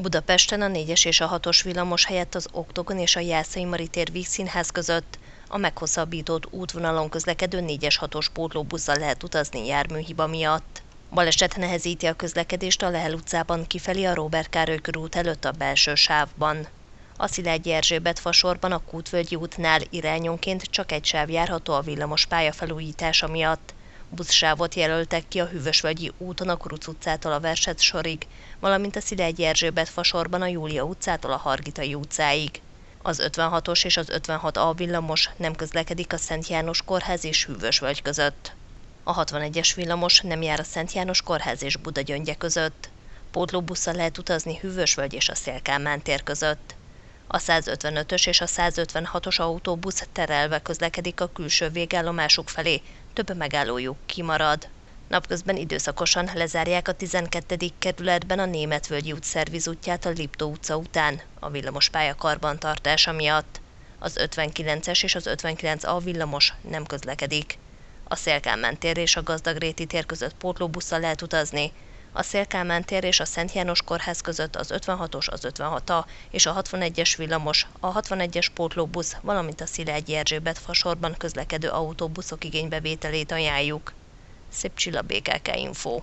Budapesten a 4-es és a 6-os villamos helyett az Oktogon és a Jászai Mari tér Vígszínház között a meghosszabbított útvonalon közlekedő 4-es-6-os pótlóbusszal lehet utazni járműhiba miatt. Baleset nehezíti a közlekedést a Lehel utcában kifelé a Róbert Károly körút előtt a belső sávban. A Szilágyi Erzsébet fasorban a Kútvölgyi útnál irányonként csak egy sáv járható a villamos pálya felújítása miatt. Buszsávot jelöltek ki a Hűvösvölgyi úton a Kuruc utcától a Versec sorig, valamint a Szilágyi Erzsébet fasorban a Júlia utcától a Hargitai utcáig. Az 56-os és az 56A villamos nem közlekedik a Szent János Kórház és Hűvösvölgy között. A 61-es villamos nem jár a Szent János Kórház és Budagyöngye között. Pótlóbusszal lehet utazni Hűvösvölgy és a Széll-Kálmán tér között. A 155-ös és a 156-os autóbusz terelve közlekedik a külső végállomásuk felé, több megállójuk kimarad. Napközben időszakosan lezárják a 12. kerületben a Németvölgyi út szervizútját a Liptó utca után, a villamospálya karbantartása miatt. Az 59-es és az 59A villamos nem közlekedik. A Széll-Kálmán tér és a Gazdagréti tér között pótlóbusszal lehet utazni, a Széll-Kálmán tér és a Szent János Kórház között az 56-os, az 56A és a 61-es villamos, a 61-es pótlóbusz, valamint a Szilágyi Erzsébet fasorban közlekedő autóbuszok igénybevételét ajánljuk. Szép Csilla, BKK Info.